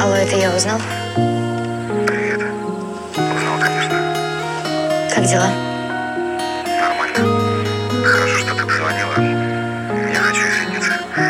Алло, это я узнал? Привет. Узнал, конечно. Как дела? Нормально. Хорошо, что ты позвонила. Я хочу извиниться.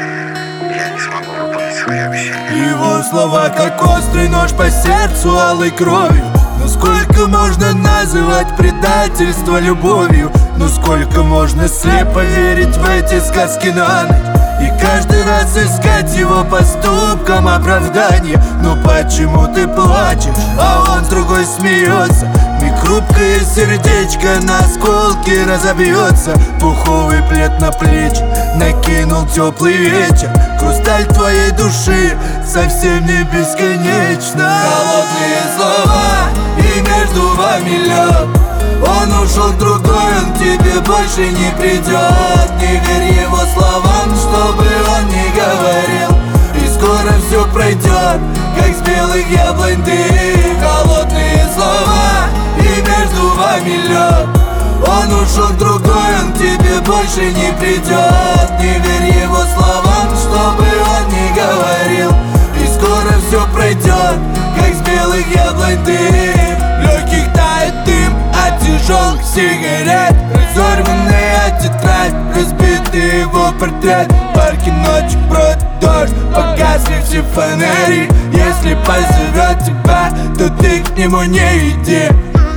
Я не смогу выполнить свои обещания. Его слова как острый нож по сердцу алой кровью. Но сколько можно называть предательство любовью? Но сколько можно слепо верить в эти сказки на ночь? И каждый раз искать его поступкам оправдание. Но почему ты плачешь, а он с другой смеется? И хрупкое сердечко на осколки разобьется. Пуховый плед на плечи накинул теплый вечер. Хрусталь твоей души совсем не бесконечно. Холодные слова, и между вами лед. Он ушел к другой, он к тебе больше не придет. Не верь его словам, чтобы он не говорил. И скоро все пройдет, как с белых яблонь дым. Холодные слова, и между вами лед. Он ушел к другой, он к тебе больше не придет. Не верь его словам, чтобы он не говорил. И скоро все пройдет, как с белых яблонь дым. В легких тает дым от тяжелых сигарет. Разорванная тетрадь, разбитый его портрет. В парке ночью бродит дождь, погасли все фонари. Если позовет тебя, то ты к нему не иди.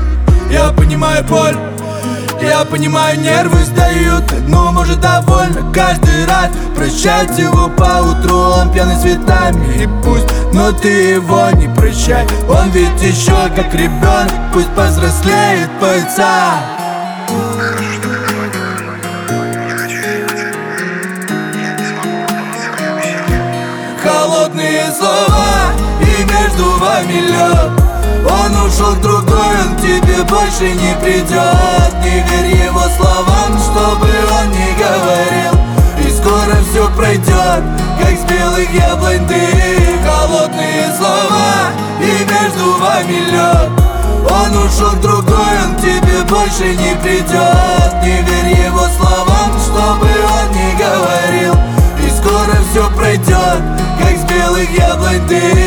Я понимаю боль, я понимаю, нервы сдают, но может довольно каждый раз прощать его по утру. Он пьяный цветами, и пусть, но ты его не прощай. Он ведь еще как ребенок, пусть повзрослеет пыльца. Хорошо, что ты позвонила. Я хочу извиниться. Я не смогу выполнить свои обещания. Холодные слова, и между вами лед. Он ушел к другой, он к тебе больше не придет. Не верь его словам, чтобы он не говорил. И скоро все пройдет, как с белых яблонь дым. Холодные слова, и между вами лед. Он ушел к другой, он к тебе больше не придет. Не верь его словам, чтобы он не говорил. И скоро все пройдет, как с белых яблонь дым.